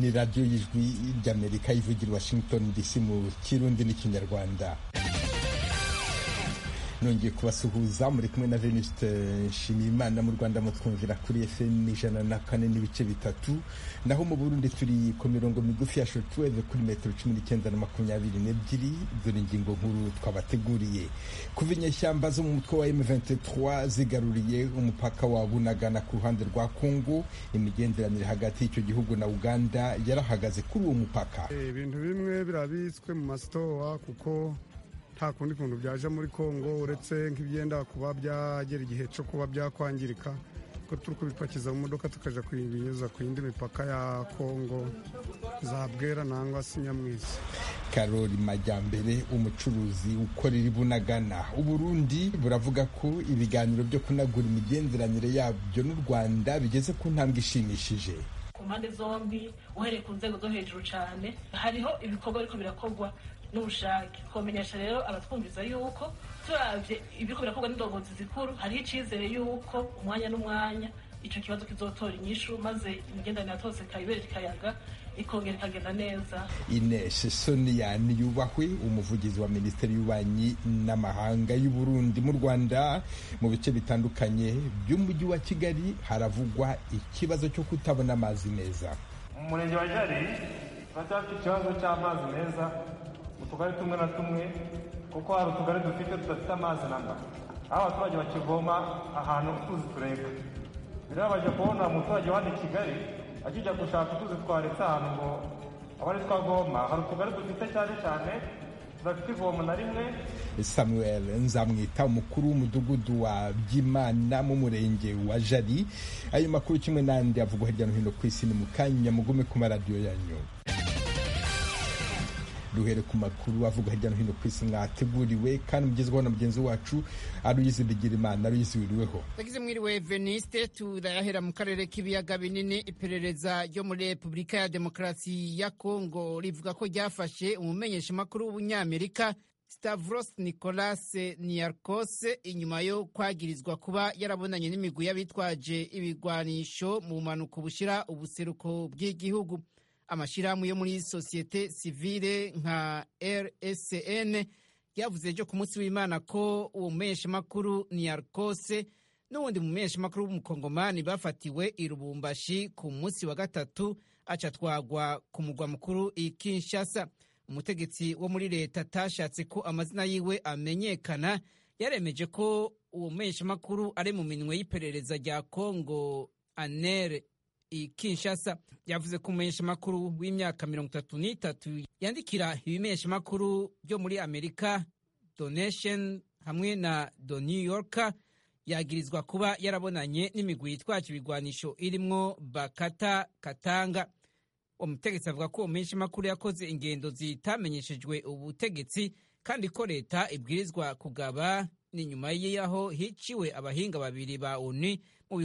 ni radiyo y'ijwi ry'Amerika ivugira i Washington DC mu Kirundi n'Ikinyarwanda. Nongeye kubasuhuza, muri kumwe na Venuste Nshimiyimana. Mu Rwanda mutwumvira kuri FM 104.3, naho mu Burundi turi ku mirongo migufi ya shortwave kuri metero 19 na 22. Dore ingingo nkuru twabateguriye. Kuva inyeshyamba zo mu mutwe wa M23 zigaruriye umupaka wa Bunagana ku ruhande rwa Kongo, imigenderanire hagati y'icyo gihugu na Uganda yarahagaze kuri uwo mupaka. Ibintu bimwe birabitswe mu masitowa kuko nta kundi kuntu byaje muri Kongo uretse nk'ibyenda kuba byagera igihe cyo kuba byakwangirika, ko turi kubipakiza mu modoka tukaja kubinyuza ku yindi mipaka ya Kongo za Bwera nangwa se Nyamwisi. Karoli Majyambere, umucuruzi ukorera i Bunagana. Uburundi buravuga ko ibiganiro byo kunagura imigenderanire yabyo n'u Rwanda bigeze ku ntambwe ishimishije. Ku mpande zombi, uhereye ku nzego zo hejuru cyane, hariho ibikorwa ariko birakorwa n'ubushake. Twomenyesha rero abatwumviza yuko turavye ibiko birakorwa n'indongozi zikuru, hariho icizere yuko umwanya n'umwanya ico kibazo kizotora inyishu, maze imigenderanire yatose kayibere kayaga ikongera ikagenda neza. Ines Sonia Niyubahwe, umuvugizi wa Minisiteri y'Ububanyi n'Amahanga y'u Burundi. Mu Rwanda mu bice bitandukanye by'umujyi wa Kigali haravugwa ikibazo cyo kutabona amazi meza. Mu murenge wa Jari baracyafite ikibazo cy'amazi meza mu tugari tumwe na tumwe, kuko hari utugari dufite tudafite amazi namba, aho abaturage bakivoma ahantu utuzi tureka. Birabaje kubona umuturage wa Kigali akijya gushaka utuzi twaretse ahantu ngo abari twagoma. Hari utugari dufite cyane cyane tudafite ivomo na rimwe. Samuel Nzamwita, umukuru w'umudugudu wa Byimana mu murenge wa Jari. Ayo makuru kimwe n'andi avugwa hirya no hino ku isi ni mu kanya, mugume ku maradiyo yanyu. Duhere ku makuru avuga hirya no hino ku isi mwateguriwe kandi mugezweho na mugenzi wacu Aloyizi Bigirimana. Aloyizi, wiriweho? Tagize mwiriwe Veniste. Turayahera mu karere k'ibiyaga binini. Iperereza ryo muri Repubulika ya Demokarasi ya Kongo rivuga ko ryafashe umumenyeshamakuru w'Umunyamerika Stavros Nicolas Niarchos inyuma yo kwagirizwa kuba yarabonanye n'imigwi y'abitwaje ibigwanisho mu mpanuka bushira ubuseruko bw'igihugu. Amashirahamwe yo muri sosiyete sivile nka RSN yavuze ejo ku munsi w'Imana ko uwo mumenyeshamakuru Niarchos n'uwundi mumenyeshamakuru w'umukongomani bafatiwe i Lubumbashi ku munsi wa gatatu, acatwagwa ku mugwa mukuru i Kinshasa. Umutegetsi wo muri leta atashatse ko amazina yiwe amenyekana yaremeje ko uwo mumenyeshamakuru ari mu minwe y'iperereza rya Kongo ANR i Kinshasa. Yavuze ko umumenyeshamakuru w'imyaka 33 yandikira ibimenyeshamakuru byo muri Amerika Donation hamwe na The New Yorker yagirizwa kuba yarabonanye n'imigwi yitwaje ibigwanisho irimwo Bakata Katanga. Umutegetsi avuga ko umumenyeshamakuru yakoze ingendo zitamenyeshejwe ubutegetsi kandi ko leta ibwirizwa kugaba n'inyuma y'aho hiciwe abahinga babiri ba ONU mu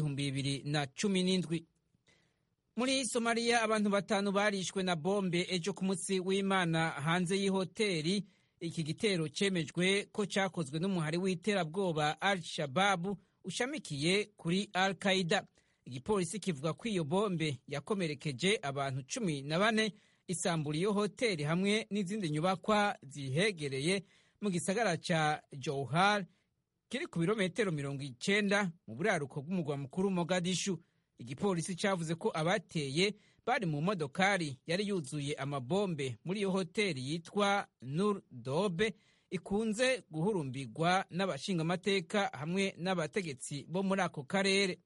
2017. Muri Somalia abantu 5 barishwe na bombe ejo ku munsi w'Imana hanze y'ihoteli. Iki gitero cemejwe ko cyakozwe n'umuhari w'iterabwoba Al-Shabaab ushamikiye kuri Al-Qaeda. Igipolisi kivuga ko iyo bombe yakomerekeje abantu 14, isambura iyo hoteli hamwe n'izindi nyubakwa zihegereye mu gisagara ca Johar kiri ku birometero 90 mu buraruko bw'umugwa mukuru Mogadishu. Igipolisi cyavuze ko abateye bari mu modokari yari yuzuye amabombe muri iyo hoteli yitwa Nur Dobe ikunze guhurumbirwa n'abashingamateka hamwe n'abategetsi bo muri ako karere.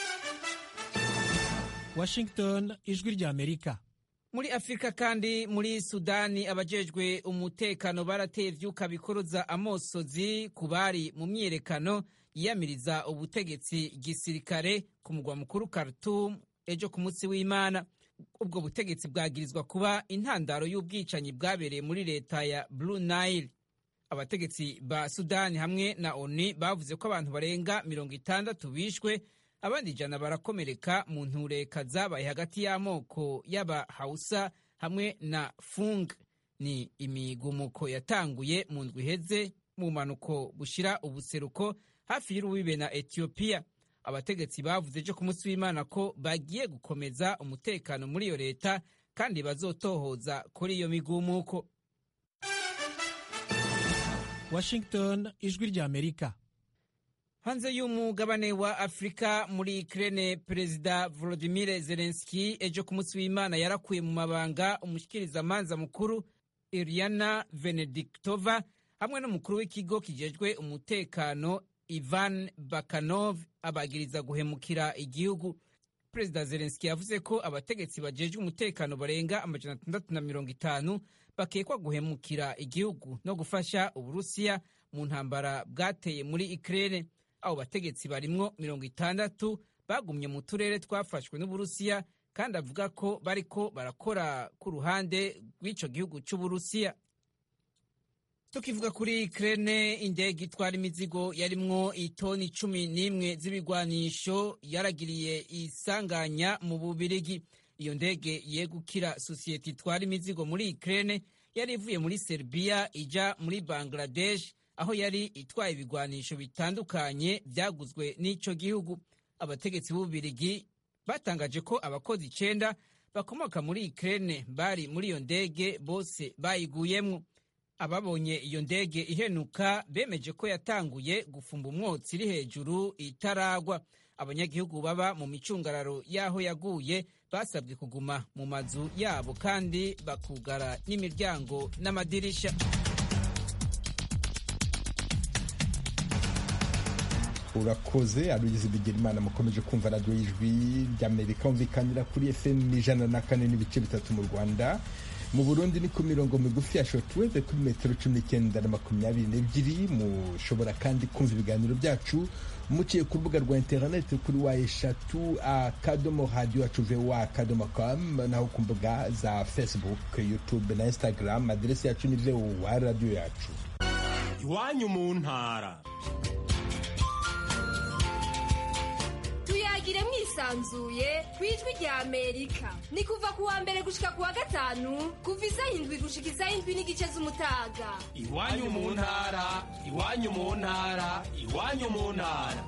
Washington, ijwi ry'Amerika. Muri Afrika kandi muri Sudani abajejwe umutekano barateye ivyuka bikoroza amosozi ku bari mu myiyerekano yiyamiriza ubutegetsi gisirikare ku mugwa mukuru Khartoum ejo ku munsi w'Imana. Ubwo butegetsi bwagirizwa kuba intandaro y'ubwicanyi bwabereye muri leta ya Blue Nile. Abategetsi ba Sudani hamwe na ONU bavuze ko abantu barenga 60 bishwe, abandi 100 barakomereka mu ntureka zabaye hagati y'amoko y'aba Hausa hamwe na Fung. Ni imigumuko yatanguye mu ndwi iheze mu manuko bushira ubuseruko hafi y'urubibe na Ethiopia. Abategetsi bavuze ejo ku munsi w'Imana ko bagiye gukomeza umutekano muri iyo leta kandi bazotohoza kuri iyo migumuko. Washington, ijwi rya Amerika. Hanze y'umugabane wa Afrika, muri Ukraine, Perezida Volodymyr Zelensky ejo ku munsi w'Imana yarakuye mu mabanga umushikirizamanza mukuru Iryana Venediktova hamwe n'umukuru w'ikigo kijejwe umutekano Ivan Bakanov abagiriza guhemukira igihugu. Perezida Zelensky yavuze ko abategetsi bajejwe umutekano barenga 650 bakekwa guhemukira igihugu no gufasha Uburusiya mu ntambara bwateye muri Ukraine. Abo bategetsi barimwo 60 bagumye mu turere twafashwe n'Uburusiya, kandi avuga ko bariko barakora ku ruhande rw'ico gihugu c'Uburusiya. Tukivuga kuri Ukraine, indege itwara imizigo yarimwo itoni 11 z'ibigwanisho yaragiriye isanganya mu Bubirigi. Iyo ndege yegukira sosiyete itwara imizigo muri Ukraine yari ivuye muri Serbia ija muri Bangladesh, aho yari itwaye ibigwanisho bitandukanye byaguzwe n'ico gihugu. Abategetsi b'Ububirigi batangaje ko abakozi 9 bakomoka muri Ukraine bari muri iyo ndege, bose bayiguyemwo. Ababonye iyo ndege ihenuka bemeje ko yatanguye gufumba umwotsi iri hejuru itaragwa. Abanyagihugu baba mu micungararo y'aho yaguye basabwe kuguma mu mazu yabo kandi bakugara n'imiryango n'amadirisha. Urakoze Aloyizi Bigirimana. Mukomeje kumva radiyo y'ijwi ry'Amerika umvikanira kuri FM 104.3 mu Rwanda. Mu Burundi ni ku mirongo migufi ya shortwave kuri metero 19.22. Mushobora kandi kumva ibiganiro byacu muciye ku rubuga rwa internet kuri wa3.radio.com, naho ku mbuga za Facebook, YouTube na Instagram. Adresi yacu ni VOA radio yacu. Iwanyu mu ntara. Tuyagire mwisanzuye kwijwi rya Amerika. Ni kuva kuwa mbere gushika kuwa gatanu, kuva isaha 7 gushika isaha 7:30 z'umutaga. Iwanyu mu ntara, iwanyu mu ntara, iwanyu mu ntara.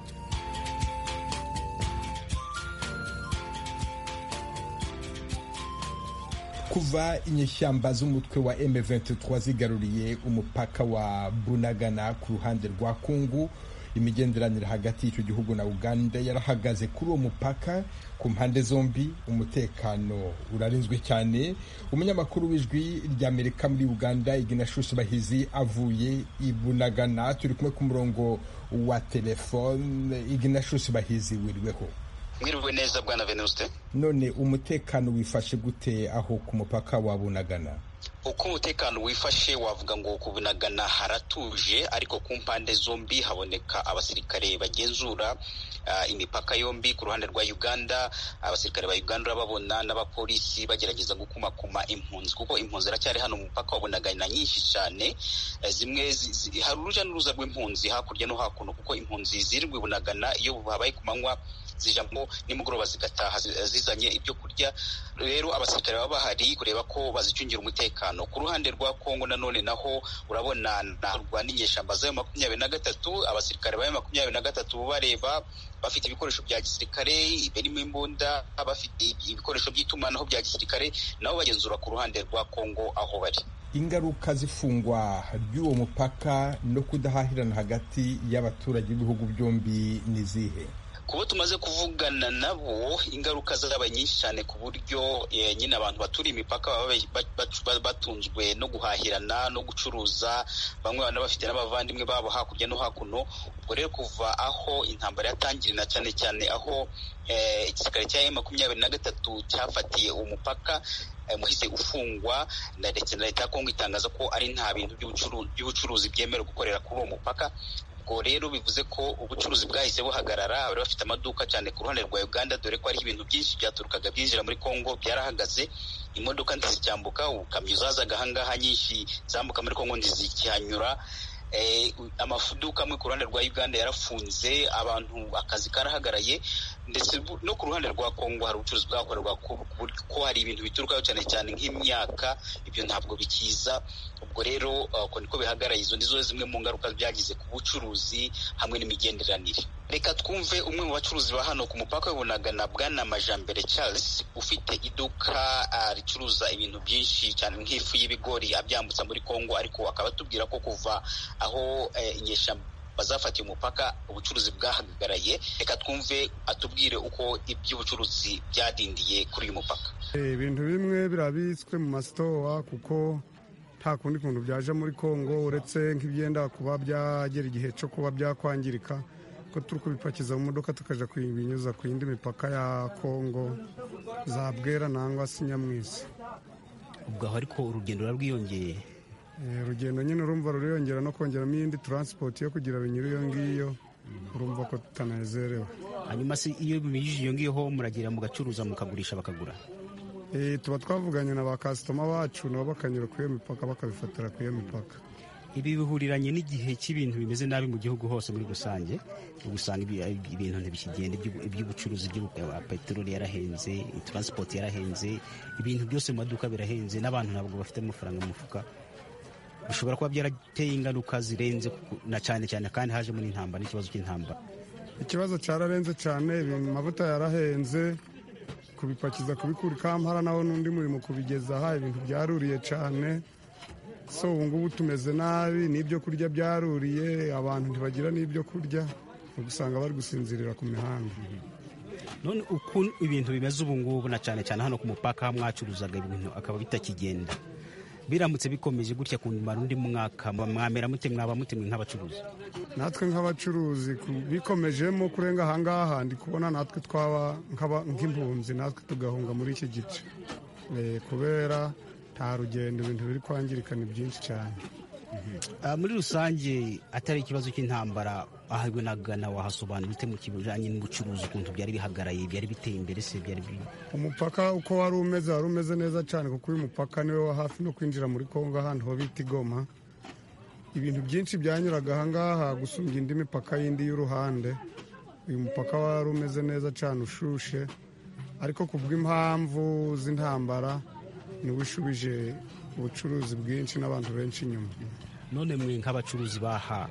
Kuva inyeshyamba z'umutwe wa M23 zigaruriye umupaka wa Bunagana ku ruhande rwa Kongo, imigenderanire hagati y'icyo gihugu na Uganda yarahagaze kuri uwo mupaka. Ku mpande zombi umutekano urarinzwe cyane. Umunyamakuru w'ijwi ry'Amerika muri Uganda, Ignatius Bahizi, avuye i Bunagana. Turi kumwe ku murongo wa telefone. Ignatius Bahizi, wiriweho? Mwiriwe neza bwana Venuste. None umutekano wifashe gute aho ku mupaka wa Bunagana? Uko umutekano wifashe wavuga ngo ku Bunagana haratuje, ariko ku mpande zombi haboneka abasirikare bagenzura imipaka yombi. Ku ruhande rwa Uganda, abasirikare ba Uganda urababona n'abapolisi bagerageza gukumakuma impunzi, kuko impunzi aracyari hano mu mupaka wa Bunagana nyinshi cyane. Zimwe hari uruja n'uruza rw'impunzi hakurya no hakuno, kuko impunzi zirindwi Bunagana iyo habaye ku manywa zijamo nimugoroba zigataha zizanye ibyo kurya. Rero abasirikare baba bahari kureba ko bazicungira umutekano. Ku ruhande rwa Kongo nanone naho urabona narwaninyeshamba za 23, abasirikare ba 23 bareba bafite ibikoresho bya gisirikare birimo imbunda, bafite ibikoresho by'itumanaho bya gisirikare, nabo bagenzura ku ruhande rwa Kongo aho bari. Ingaruka zifungwa ry'uwo mupaka no kudahahirana hagati y'abaturage b'ibihugu byombi ni zihe? Kubo tumaze kuvugana nabo, ingaruka zabaye nyinshi cyane, ku buryo nyine abantu baturi imipaka batunzwe no guhahirana no gucuruza. Bamwe bana bafite n'abavandimwe babo hakurya no hakuno. Ubwo rero kuva aho intambara yatangirira, cyane cyane aho igisirikare cya M23 cyafatiye umupaka, muhise ufungwa ndetse na leta ya Kongo itangaza ko ari nta bintu by'ubucuruzi byemerewe gukorera kuri uwo mupaka. Ubwo rero bivuze ko ubucuruzi bwahise buhagarara. Bari bafite amaduka cyane ku ruhande rwa Uganda, dore ko ari ibintu byinshi byaturukaga byinjira muri Kongo byarahagaze. Imodoka ntizicyambuka, ukamyo zazaga ahangaha nyinshi zambuka muri Kongo ntizikihanyura. Amaduka amwe ku ruhande rwa Uganda yarafunze, abantu akazi karahagaraye. Ndetse no ku ruhande rwa Kongo hari ubucuruzi bwakorerwa ko hari ibintu biturukaho cyane cyane nk'imyaka, ibyo ntabwo bikiza. Ubwo rero uko niko bihagaraye. Izo ndizo zimwe mu ngaruka byagize ku bucuruzi hamwe n'imigenderanire. Reka twumve umwe mu bacuruzi ba hano ku mupaka w'Ibunagana, Bwana Majambere Charles, ufite iduka ricuruza ibintu byinshi cyane nk'ifu y'ibigori abyambutsa muri Kongo, ariko akaba atubwira ko kuva aho inyeshyamba bazafatiye umupaka ubucuruzi bwahagaraye. Reka twumve atubwire uko iby'ubucuruzi byadindiye kuri uyu mupaka. Ibintu bimwe birabitswe mu masitowa kuko nta kundi kuntu byaje muri Kongo, uretse nk'ibyenda kuba byagera igihe cyo kuba byakwangirika, ko turi kubipakiza mu modoka tukaja kubinyuza ku yindi mipaka ya Kongo za Bwera nangwa se Nyamwisi. Ubwo aho ariko urugendo rurabwiyongeye. Urugendo nyine urumva ruriyongera no kongeramo iyindi transport yo kugira binyure iyo ngiyo, urumva ko tutanezerewe. Hanyuma se iyo bimijije iyo ngiyo ho muragira mugacuruza mukagurisha bakagura? Tuba twavuganye na ba customer bacu nabo bakanyura ku iyo mipaka bakabifatira ku iyo mipaka. Ibi bihuriranye n'igihe cy'ibintu bimeze nabi mu gihugu hose muri rusange, usanga ibintu ntibikigenda, iby'ubucuruzi peteroli yarahenze, transport yarahenze, ibintu byose mu maduka birahenze, n'abantu ntabwo bafite amafaranga mu mufuka. Bishobora kuba byarateye ingaruka zirenze na cyane cyane kandi hajemo n'intambara, n'ikibazo cy'intambara. Ikibazo cyararenze cyane, ibintu amavuta yarahenze, kubipakiza kubikura Kampala naho n'undi murimo kubigeza aha, ibintu byaruriye cyane. So ubu ngubu tumeze nabi, n'ibyo kurya byaruriye, abantu ntibagira n'ibyo kurya, usanga bari gusinzirira ku mihanda. None uko ibintu bimeze ubu ngubu na cyane cyane hano ku mupaka mwacuruzaga ibintu akaba bitakigenda, biramutse bikomeje gutya kumara undi mwaka mwamera mute, mwaba mutemwe nk'abacuruzi? Natwe nk'abacuruzi bikomejemo kurenga ahangaha, ndi kubona natwe twaba nk'impunzi, natwe tugahunga muri iki gice kubera nta rugendo, ibintu biri kwangirika ni byinshi cyane. Muri rusange atari ikibazo cy'intambara, aho Ibunagana wahasobanura bite mu kijanye n'ubucuruzi, ukuntu byari bihagaraye, byari biteye imbere se? Umupaka uko wari umeze neza cyane, kuko uyu mupaka niwe wa hafi no kwinjira muri Kongo, ahantu ho bita Goma. Ibintu byinshi byanyuraga ahangaha gusumbya indi mipaka yindi y'uruhande. Uyu mupaka wari umeze neza cyane, ushushe, ariko kubw'impamvu z'intambara niwe ushubije ubucuruzi bwinshi n'abantu benshi inyuma. None mwe nk'abacuruzi baha,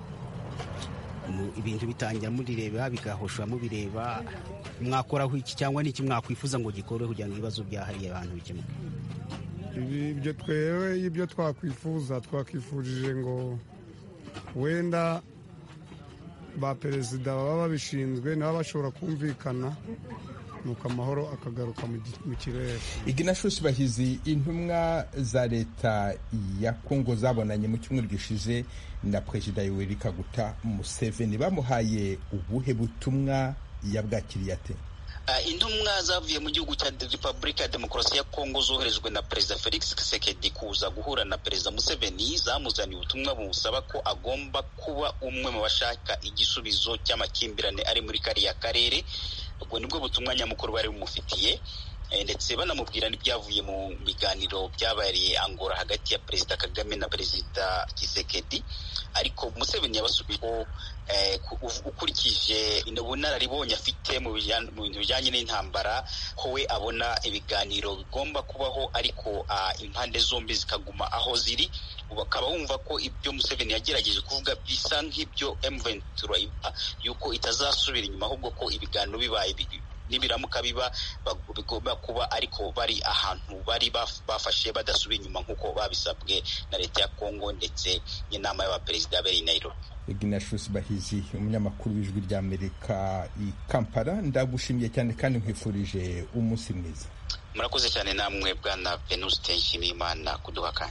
ibintu bitangira murireba bigahoshwa mubireba, mwakoraho iki cyangwa n'iki mwakwifuza ngo gikore kugira ngo ibibazo byahariye abantu bikemuke? Ibyo twewe ibyo twakwifurije ngo wenda ba perezida baba babishinzwe nabo bashobora kumvikana, nuko amahoro akagaruka mu kirere. Ignatius Bahizi, intumwa za leta ya Kongo zabonanye mu cyumweru gishize na Perezida Yoweri Kaguta Museveni, bamuhaye ubuhe butumwa yabwakiriye ate? Intumwa zavuye mu gihugu cya Repubulika ya Demokarasi ya Kongo zoherejwe na Perezida Felix Tshisekedi kuza guhura na Perezida Museveni, zamuzaniye ubutumwa busaba ko agomba kuba umwe mu bashaka igisubizo cy'amakimbirane ari muri kariya karere. Ubwo nibwo butumwa nyamukuru bari bumufitiye, ndetse banamubwira n'ibyavuye mu biganiro byabereye Angola hagati ya Perezida Kagame na Perezida Tshisekedi. Ariko Museveni yabasubiye ko ukurikije ubunararibonye afite mu bintu bijyanye n'intambara, ko we abona ibiganiro bigomba kubaho, ariko impande zombi zikaguma aho ziri. Bakaba bumva ko ibyo Museveni yagerageje kuvuga bisa nk'ibyo M23 yuko itazasubira inyuma, ahubwo ko ibiganiro bibaye nibiramuka biba bigomba kuba ariko bari ahantu bari bafashe badasubiye inyuma nk'uko babisabwe na leta ya Kongo ndetse n'inama y'abaperezida bari Nairobi. Ignatius Bahizi, umunyamakuru w'Ijwi ry'Amerika i Kampala, ndagushimiye cyane kandi nkwifurije umunsi mwiza. Murakoze cyane namwe Bwana Venuste Nshimiyimana kuduha kanya.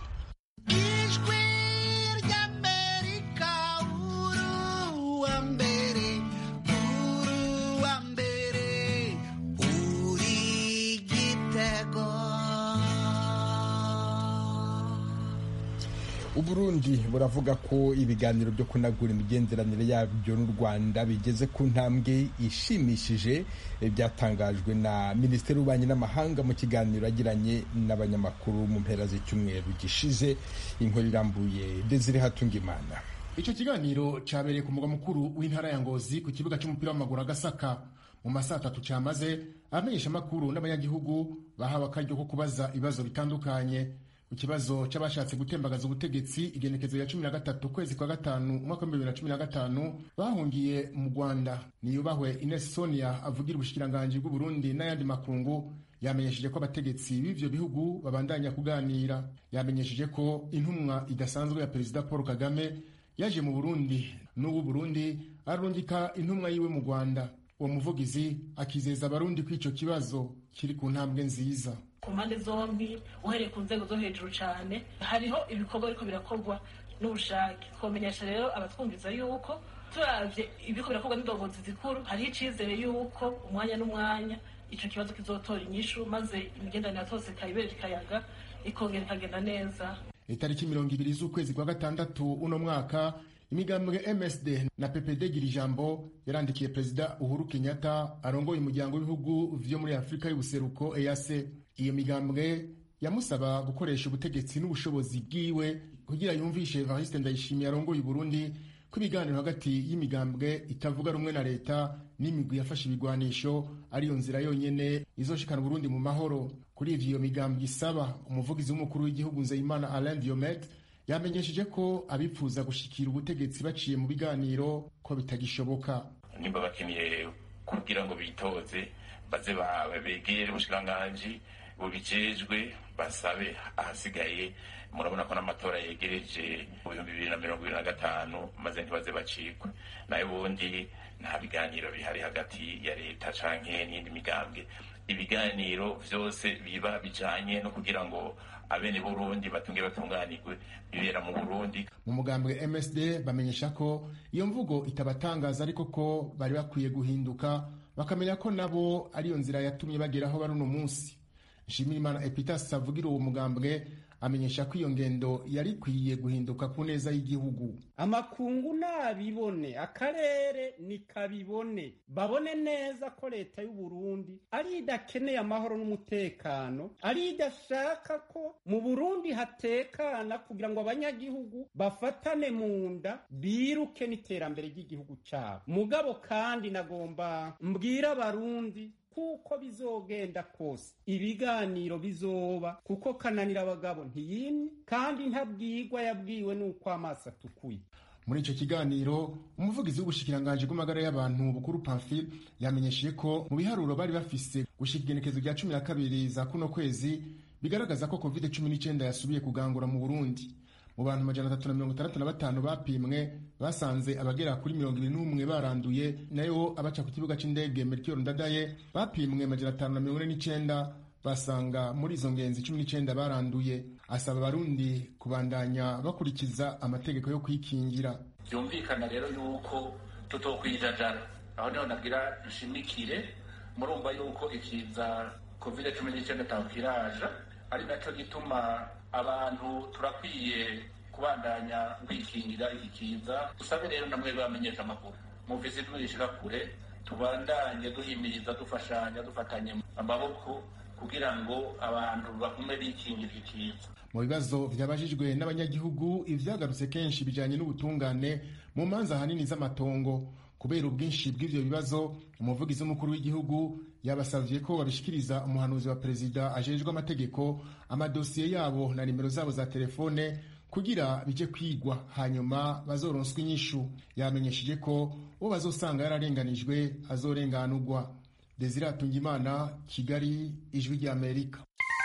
Uburundi buravuga ko ibiganiro byo kunagura imigenderanire yabyo n'u Rwanda bigeze ku ntambwe ishimishije, byatangajwe na Minisitiri w'Ububanyi n'Amahanga mu kiganiro agiranye n'abanyamakuru mu mpera z'icyumweru gishize. Inkuru irambuye Desire Hatungimana. Icyo kiganiro cyabereye ku mugwa mukuru w'intara ya Ngozi ku kibuga cy'umupira w'amaguru Agasaka. Mu masaha 3 cyamaze, abamenyesha makuru n'abanyagihugu bahawe akaryo ko kubaza ibibazo bitandukanye. ikibazo c'abashatse gutembagaza ubutegetsi igenekezo ya 13 kwezi kwa gatanu umwaka wa 2015 bahungiye mu Rwanda. Niyubahwe Ines Sonia avugira ubushikiranganji bw'u Burundi n'ayandi makungu yamenyesheje ko abategetsi b'ivyo bihugu babandanya kuganira. Yamenyesheje ko intumwa idasanzwe ya Perezida Paul Kagame yaje mu Burundi n'ubu Burundi arungika intumwa yiwe mu Rwanda. Uwo muvugizi akizeza abarundi ko ico kibazo kiri ku ntambwe nziza. Ku mpande zombi uhereye ku nzego zo hejuru cyane hariho ibikorwa ariko birakorwa n'ubushake. Twomenyesha rero abatwumviza yuko turavye ibiko birakorwa n'indongozi zikuru hariho icizere yuko umwanya n'umwanya ico kibazo kizotora inyishu maze imigenderanire yose ikayibera ikayaga ikongera ikagenda neza. Itariki 20 z'ukwezi kwa gatandatu uno mwaka imigambwe MSD na PPD gira ijambo yarandikiye Perezida Uhuru Kenyatta arongoye umuryango w'ibihugu vyo muri Afrika y'ubuseruko EAC. Iyo migambwe yamusaba gukoresha ubutegetsi n'ubushobozi bwiwe kugira yumvishe Evariste Ndayishimiye arongoye Burundi ko ibiganiro hagati y'imigambwe itavuga rumwe na leta n'imigwi yafashe ibigwanisho ariyo nzira yonyene izoshikana Burundi mu mahoro. Kuri ivyo migambwe isaba, umuvugizi w'umukuru w'igihugu Nzeyimana Alain Diomede yamenyesheje ko abipfuza gushikira ubutegetsi baciye mu biganiro ko bitagishoboka. Nimba bakeneye kugira ngo bitoze baze begere ubushikiranganji bubijejwe basabe ahasigaye. Murabona ko n'amatora yegereje mu 2025 maze ntibaze bacikwe. Nayo ubundi nta biganiro bihari hagati ya leta canke n'indi migambwe. Ibiganiro vyose biba bijanye no kugira ngo abene Burundi batunge batunganirwe bibera mu Burundi. Mu mugambwe MSD bamenyesha ko iyo mvugo itabatangaza ariko ko bari bakwiye guhinduka bakamenya ko nabo ariyo nzira yatumye bageraho bari uno munsi. Nshimirimana Epitas avugira uwo mugambwe amenyesha ko iyo ngendo yari kwiye guhinduka ku neza y'igihugu. Amakungu nabibone, akarere nikabibone, babone neza ko leta y'u Burundi ari idakeneye amahoro n'umutekano, ari idashaka ko mu Burundi hatekana kugira ngo abanyagihugu bafatane mu nda biruke n'iterambere ry'igihugu cyabo. Mugabo kandi nagomba mbwira abarundi kuko bizogenda kose ibiganiro bizoba, kuko kananira abagabo ntiyimye kandi ntabwirwa yabwiwe n'uko amaso atukuye. Muri ico kiganiro umuvugizi w'ubushikiranganji bw'amagara y'abantu Bukuru Pamphile yamenyesheje ko mu biharuro bari bafise gushika igenekezo rya 12 za kuno kwezi bigaragaza ko COVID-19 yasubiye kugangura mu Burundi. Mu bantu 365 bapimwe basanze abagera kuri 21 baranduye, nayo abaca ku kibuga c'indege Melchior Ndadaye bapimwe 549 basanga muri izo ngenzi 19 baranduye. Asaba abarundi kubandanya bakurikiza amategeko yo kwikingira. Byumvikana rero yuko tutokwijajara, aho niho nabwira nshimikire. Murumva yuko ikiza COVID-19 tankiraja, ari naco gituma abantu turakwiye kubandanya kwikingira iki kiza. Usabe rero namwe bamenyesha amakuru muvise twishira kure, tubandanye duhimiriza, dufashanya, dufatanye amaboko kugira ngo abantu bakume bikingira iki kiza. Mu bibazo vyabajijwe n'abanyagihugu ivyagarutse kenshi bijanye n'ubutungane mu manza hanini z'amatongo. Kubera ubwinshi bw'ivyo bibazo, umuvugizi w'umukuru w'igihugu yabasavye ko babishikiriza umuhanuzi wa perezida ajejwe amategeko amadosiye yabo na nimero zabo za telefone kugira bije kwigwa hanyuma bazoronswa inyishu. Yamenyesheje ko uwo bazosanga yararenganijwe azorenganurwa. Desire Atungimana, Kigali, Ijwi rya Amerika.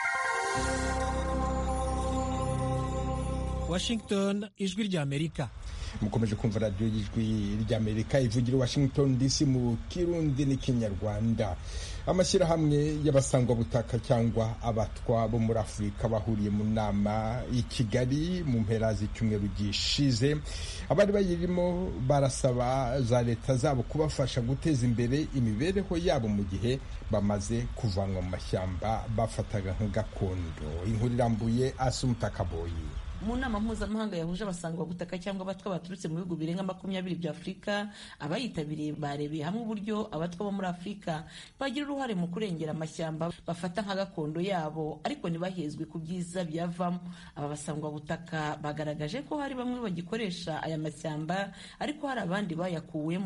Washington, Ijwi rya Amerika. Mukomeje kumva radio y'Ijwi ry'Amerika ivugira Washington DC mu Kirundi n'Ikinyarwanda. Amashyirahamwe y'abasangwa butaka cyangwa abatwa bo muri Afurika bahuriye mu nama i Kigali mu mpera z'icyumweru gishize. Abari bayirimo barasaba za leta zabo kubafasha guteza imbere imibereho yabo mu gihe bamaze kuvanwa mu mashyamba bafataga nk'gakondo. Inkuru irambuye Asumta Kaboyi. Mu nama mpuzamahanga yahuje abasangwa gutaka cyangwa abatwa baturutse mu bihugu birenga 20 bya Afurika, abayitabiriye barebeye hamwe uburyo abatwa bo muri Afurika bagira uruhare mu kurengera amashyamba bafata nka gakondo yabo, ariko ntibahezwe ku byiza byavamo. Aba basangwa butaka bagaragaje ko hari bamwe bagikoresha aya mashyamba, ariko hari abandi bayakuwemo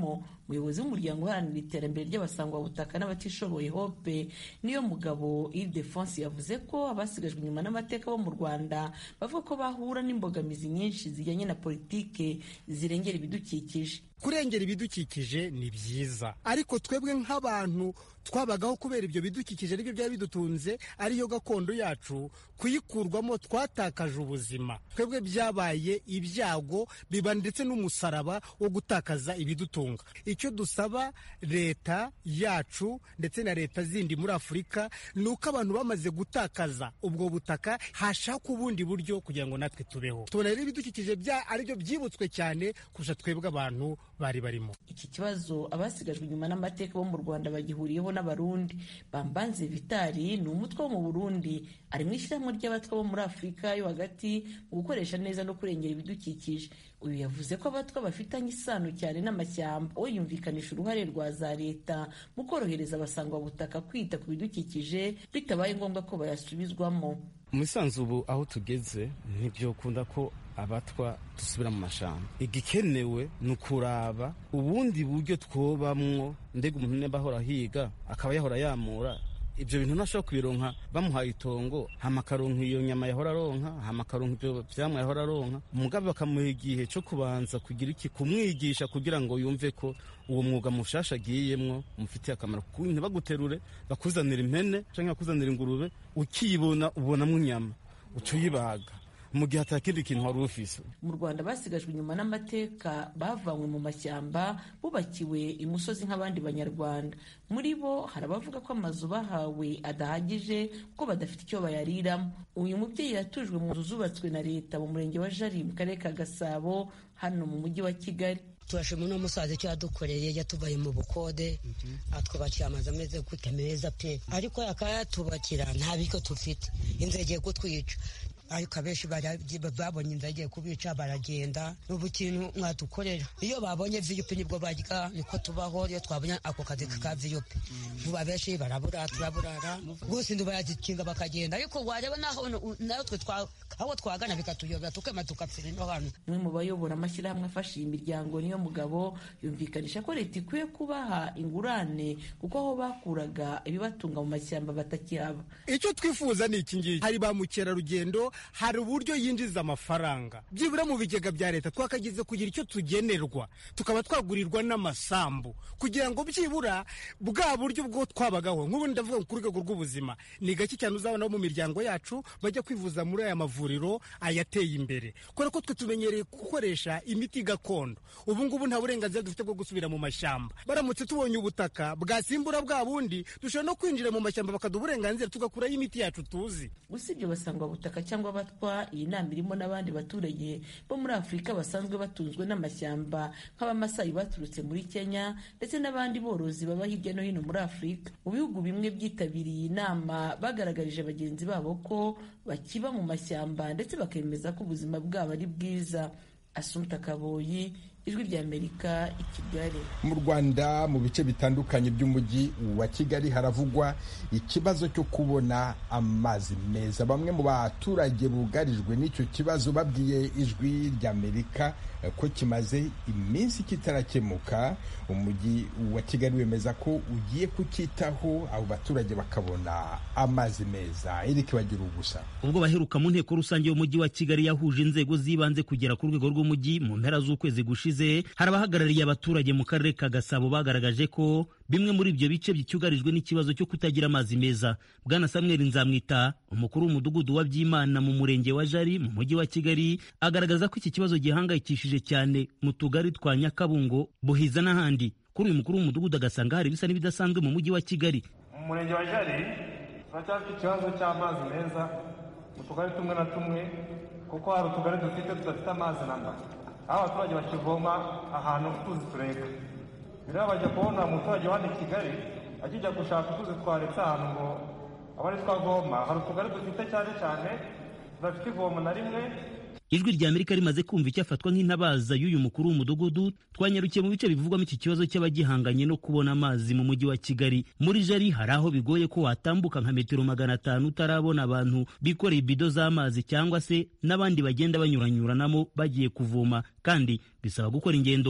umuyobozi w'umuryango uharanira iterambere ry'abasangwabutaka n'abatishoboye Hope niyo mugabo Ildefonse yavuze ko abasigajwe inyuma n'amateka bo mu Rwanda bavuga ko bahura n'imbogamizi nyinshi zijyanye na politike zirengera ibidukikije. Kurengera ibidukikije ni byiza, ariko twebwe nk'abantu twabagaho kubera ibyo bidukikije aribyo byari bidutunze, ariyo gakondo yacu, kuyikurwamo twatakaje ubuzima. Twebwe byabaye ibyago, biba ndetse n'umusaraba wo gutakaza ibidutunga. Icyo dusaba leta yacu ndetse na leta zindi muri Afurika ni uko abantu bamaze gutakaza ubwo butaka hashakwa ubundi buryo kugira ngo natwe tubeho. Tubona rero ibidukikije aribyo byibutswe cyane kurusha twebwe abantu bari barimo. Iki kibazo abasigajwe inyuma n'amateka bo mu Rwanda bagihuriyeho n'Abarundi. Bambanze Vitali ni umutwe wo mu Burundi, ari mu ishyirahamwe ry'abatwa bo muri Afurika yo hagati mu gukoresha neza no kurengera ibidukikije. Uyu yavuze ko abatwa bafitanye isano cyane n'amashyamba, we yumvikanisha uruhare rwa za leta mu korohereza abasangwabutaka kwita ku bidukikije bitabaye ngombwa ko bayasubizwamo. Umusanzu ubu aho tugeze ntibyokunda ko abatwa dusubira mu mashamba. Igikenewe ni ukuraba ubundi buryo twobamwo, ndega umuntu niba ahora higa akaba yahora yamura ibyo bintu ntashobora kubironka bamuhaye itongo, hama akaronka iyo nyama yahora aronka, hama akaronka ibyo vyamwa yahora aronka, umugabe bakamuha igihe cyo kubanza kugira iki, kumwigisha kugira ngo yumve ko uwo mwuga mushasha agiyemwo umufitiye akamaro. Kuko ntibaguterure bakuzanira impene canke bakuzanira ingurube, ukiyibona ubonamwo inyama uco yibaga mu gihe atakindi kintu wari ufise. Mu Rwanda basigajwe inyuma n'amateka bavanywe mu mashyamba, bubakiwe imusozi nk'abandi Banyarwanda. Muri bo hari abavuga ko amazu bahawe adahagije kuko badafite icyo bayariramo. Uyu mubyeyi yatujwe mu nzu zubatswe na leta mu murenge wa Jari mu karere ka Gasabo hano mu mujyi wa Kigali. Turashima uno musaza icyo yadukoreye, yatubaye mu bukode atwubakiye amazu ameze gute meza pe, ariko yakayatubakira nta biko tufite, inzu igiye kutwica. Ariko abenshi babonye inzara igiye kubica baragenda. N'ubu kintu mwadukorera, iyo babonye viyupi nibwo barya, niko tubaho. Iyo twabonye ako kazi ka viyupi vuba benshi barabura, turaburara rwose ndu bayagikinga bakagenda, ariko wareba naho natwe aho twagana bikatuyobera tukema tukapfira ino hano. Umwe mu bayobora amashyirahamwe afasha iyi miryango niyo mugabo yumvikanisha ko leta ikwiye kubaha ingurane kuko aho bakuraga ibibatunga mu mashyamba batakihaba. Icyo twifuza ni iki ngiki, hari ba mukerarugendo, hari uburyo yinjiza amafaranga byibura mu bigega bya leta, twakagize kugira icyo tugenerwa, tukaba twagurirwa n'amasambu kugira ngo byibura bwa buryo bwo twabagaho. Nk'ubu ndavuga ku rwego rw'ubuzima ni gake cyane uzabona mu miryango yacu bajya kwivuza muri aya mavuriro ayateye imbere, kubera ko twe tumenyereye gukoresha imiti gakondo. Ubu ngubu nta burenganzira dufite bwo gusubira mu mashyamba. Baramutse tubonye ubutaka bwasimbura bwa bundi, dushobora no kwinjira mu mashyamba bakaduha uburenganzira tugakuraho imiti yacu tuzi. Usibye basangwabutaka cyangwa abatwa, iyi nama irimo n'abandi baturage bo muri Afurika basanzwe batunzwe n'amashyamba nk'Abamasayi baturutse muri Kenya ndetse n'abandi borozi baba hirya no hino muri Afurika. Mu bihugu bimwe byitabiriye iyi nama bagaragarije bagenzi babo ko bakiba mu mashyamba ndetse bakemeza ko ubuzima bwabo ari bwiza. Assumpta Kaboyi, Ijwi ry'Amerika, i Kigali. Mu Rwanda mu bice bitandukanye by'umujyi wa Kigali haravugwa ikibazo cyo kubona amazi meza. Bamwe mu baturage bugarijwe n'icyo kibazo babwiye Ijwi ry'Amerika ko kimaze iminsi kitarakemuka. Umujyi wa Kigali wemeza ko ugiye kukitaho abo baturage bakabona amazi meza. Eric bagira ubusa. Ubwo baheruka mu nteko rusange y'umujyi wa Kigali yahuje inzego zibanze kugera ku rwego rw'umujyi mu mpera z'ukwezi gushize, hari abahagarariye abaturage mu karere ka Gasabo bagaragaje ko bimwe muri ibyo bice byugarijwe n'ikibazo cyo kutagira amazi meza. Bwana Samuel Nzamwita, umukuru w'umudugudu wa Byimana mu murenge wa Jari mu mujyi wa Kigali, agaragaza ko iki kibazo gihangayikishije cyane mu tugari twa Nyakabungo, Buhiza n'ahandi. Kuri uyu mukuru w'umudugudu agasanga hari bisa n'ibidasanzwe mu mujyi wa Kigali. Mu murenge wa Jari turacyafite ikibazo cy'amazi meza mu tugari tumwe na tumwe, kuko hari utugari dufite tudafite amazi namba, aho abaturage bakivoma ahantu utuzi tureka. Biraba bajya kubona umuturage wa Kigali akijya gushaka utuzi twaretse ahantu ngo abari twavoma, hari utugari dufite cyane cyane tudafite ivomo na rimwe. Ijwi ry'Amerika rimaze kumva icyafatwa nk'intabaza y'uyu mukuru w'umudugudu, twanyarukiye mu bice bivugwamo iki kibazo cy'abagihanganye no kubona amazi mu mujyi wa Kigali. Muri Jari hari aho bigoye ko watambuka nka metero 500 utarabona abantu bikoreye ibido z'amazi cyangwa se n'abandi bagenda banyuranyuranamo bagiye kuvoma, kandi bisaba gukora ingendo.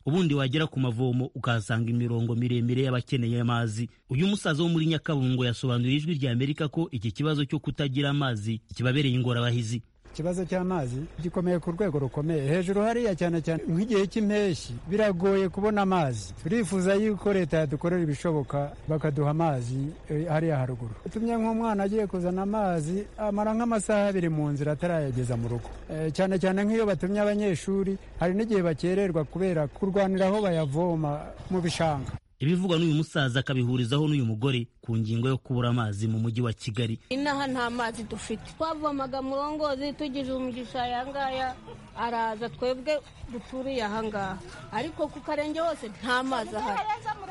ubundi wagera ku mavomo ukahasanga imirongo miremire y'abakeneye amazi. Uyu musaza wo muri Nyakabungo yasobanuriye Ijwi rya Amerika ko iki kibazo cyo kutagira amazi kibabereye ingorabahizi. Ikibazo cy'amazi gikomeye ku rwego rukomeye hejuru hariya, cyane cyane nk'igihe cy'impeshyi biragoye kubona amazi. Turifuza yuko leta yadukorera ibishoboka bakaduha amazi hariya haruguru. Utumye nk'umwana agiye kuzana amazi amara nk'amasaha 2 mu nzira atarayageza mu rugo, cyane cyane nk'iyo batumye abanyeshuri hari n'igihe bakererwa kubera kurwanira aho bayavoma mu bishanga. Ibivugwa n'uyu musaza akabihurizaho n'uyu mugore ku ngingo yo kubura amazi mu mujyi wa Kigali. Inaha nta mazi dufite, twavomaga mu Rongozi tugize umugisha yangaya araza twebwe duturiye ahangaha, ariko ku Karenge hose nta mazi ahari.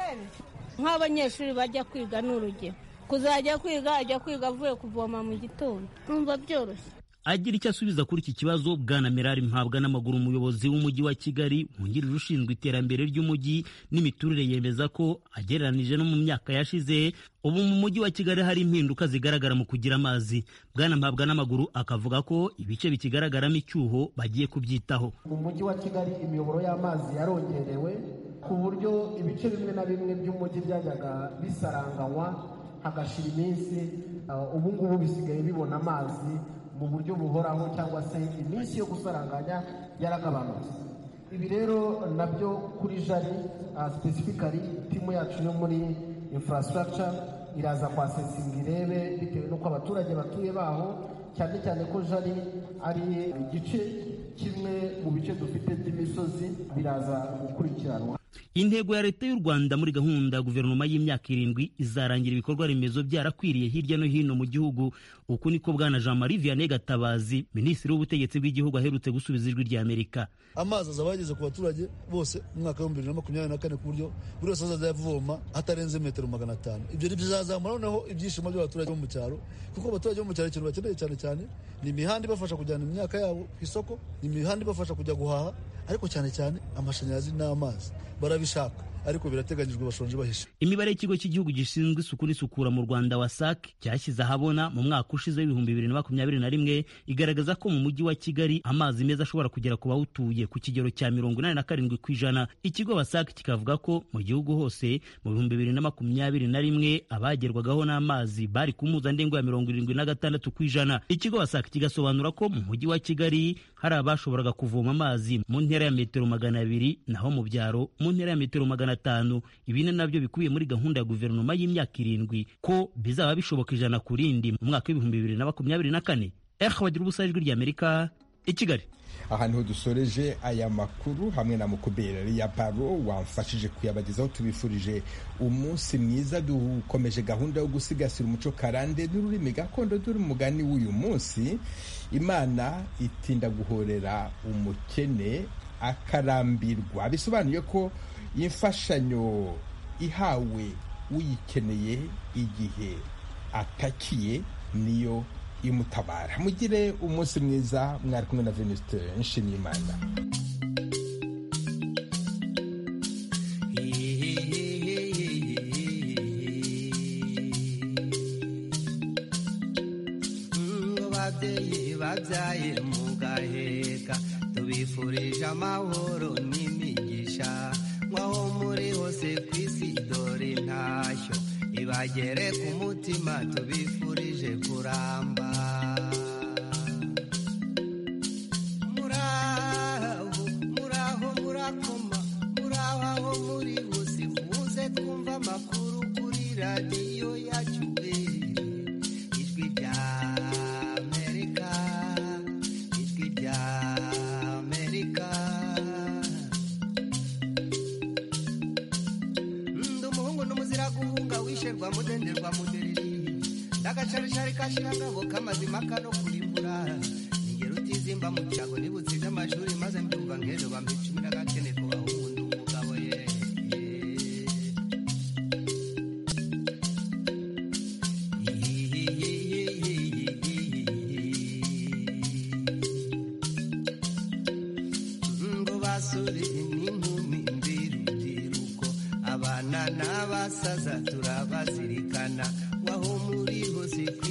Nk'abanyeshuri bajya kwiga n'urugero, kuzajya kwiga ajya kwiga avuye kuvoma mu gitondo, numva byoroshye. Agira icyo asubiza kuri iki kibazo, Bwana Merari Mpabwa n'amaguru, umuyobozi w'umujyi wa Kigali wungirije ushinzwe iterambere ry'umujyi n'imiturire, yemeza ko agereranije no mu myaka yashize ubu mu mujyi wa Kigali hari impinduka zigaragara mu kugira amazi. Bwana Mpabwa n'amaguru akavuga ko ibice bikigaragaramo icyuho bagiye kubyitaho. Mu mujyi wa Kigali imiyoboro y'amazi yarongerewe ku buryo ibice bimwe na bimwe by'umujyi byajyaga bisaranganywa hagashira iminsi, ubu ngubu bisigaye bibona amazi mu buryo buhoraho, cyangwa se iminsi yo gusaranganya yaragabanutse. Ibi rero nabyo kuri Jari specifically timu yacu yo muri infrastructure iraza kwasesinga irebe bitewe n'uko abaturage batuye baho, cyane cyane ko Jari ari igice kimwe mu bice dufite by'imisozi, biraza gukurikiranwa. Intego ya leta y'u Rwanda muri gahunda guverinoma y'imyaka 7 izarangira ibikorwa remezo byarakwiriye hirya no hino mu gihugu. Uku niko Bwana Jean-Marie Vianney Gatabazi, minisitiri w'ubutegetsi bw'igihugu, aherutse gusubiza Ijwi rya Amerika. Amazi azaba yageze ku baturage bose mu mwaka wa 2024 ku buryo buri wese azajya avoma hatarenze metero 500. Ibyo bizazamura noneho ibyishimo by'abaturage bo mu cyaro, kuko abaturage bo mu cyaro ikintu bakeneye cyane cyane ni imihanda ibafasha kujyana imyaka yabo ku isoko, ni imihanda ibafasha kujya guhaha, ariko cyane cyane amashanyarazi n'amazi barabishaka, ariko birateganyijwe bashonje bahisha. Imibare y'ikigo cy'igihugu gishinzwe isuku n'isukura mu Rwanda WASAC cyashyize ahabona mu mwaka ushize w'ibihumbi 2021 igaragaza ko mu mujyi wa Kigali amazi meza ashobora kugera ku bawutuye ku kigero cya 87%. Ikigo WASAC kikavuga ko mu gihugu hose mu 2021 abagerwagaho n'amazi bari ku mpuzandengo ya 76%. Ikigo WASAC kigasobanura ko mu mujyi wa Kigali hari abashoboraga kuvoma amazi mu ntera ya metero 200, naho mu byaro mu ntera ya metero 500. Ibi nabyo bikubiye muri gahunda ya guverinoma y'imyaka 7 ko bizaba bishoboka ijana ku rindi mu mwaka w'ibihumbi 2024. Bagira ubusa, Ijwi rya Amerika, i Kigali. Aha niho dusoreje aya makuru hamwe na Mukubera ya Paro wamfashije kuyabagezaho. Tubifurije umunsi mwiza. Dukomeje gahunda yo gusigasira umuco karande n'ururimi gakondo. Dore umugani w'uyu munsi: Imana itinda guhorera umukene akarambirwa. Bisobanuye ko imfashanyo ihawe uyikeneye igihe atakiye niyo imutabara. Mugire umunsi mwiza. Mwari kumwe na Venuste Nshimiyimana. Babyeyi babyaye mugaheka, tubifurije amahoro n'imigisha, mwaho muri hose ku isi dore intashyo ibagere ku mutima, tubifurije kuramba. Muraho murakoma, muraho aho muri hose, muze twumva amakuru kuri radiyo yacu, Ijwi rya Amerika, Ijwi rya Amerika. Ndumuhungu n'umuzira guhunga, wisherwa mudenderwa mudereri, ndagacarishari kashirangabo k'amazima kano kurimbura, ningero utizimba mu cyago nibutsinze amashuri maze mbyumva nk'ejo bampa 10 ko aho umuntu umugabo ye. Ngo basore n'inkumi mbirubyiruko, abana n'abasaza turabazirikana, waho muri hose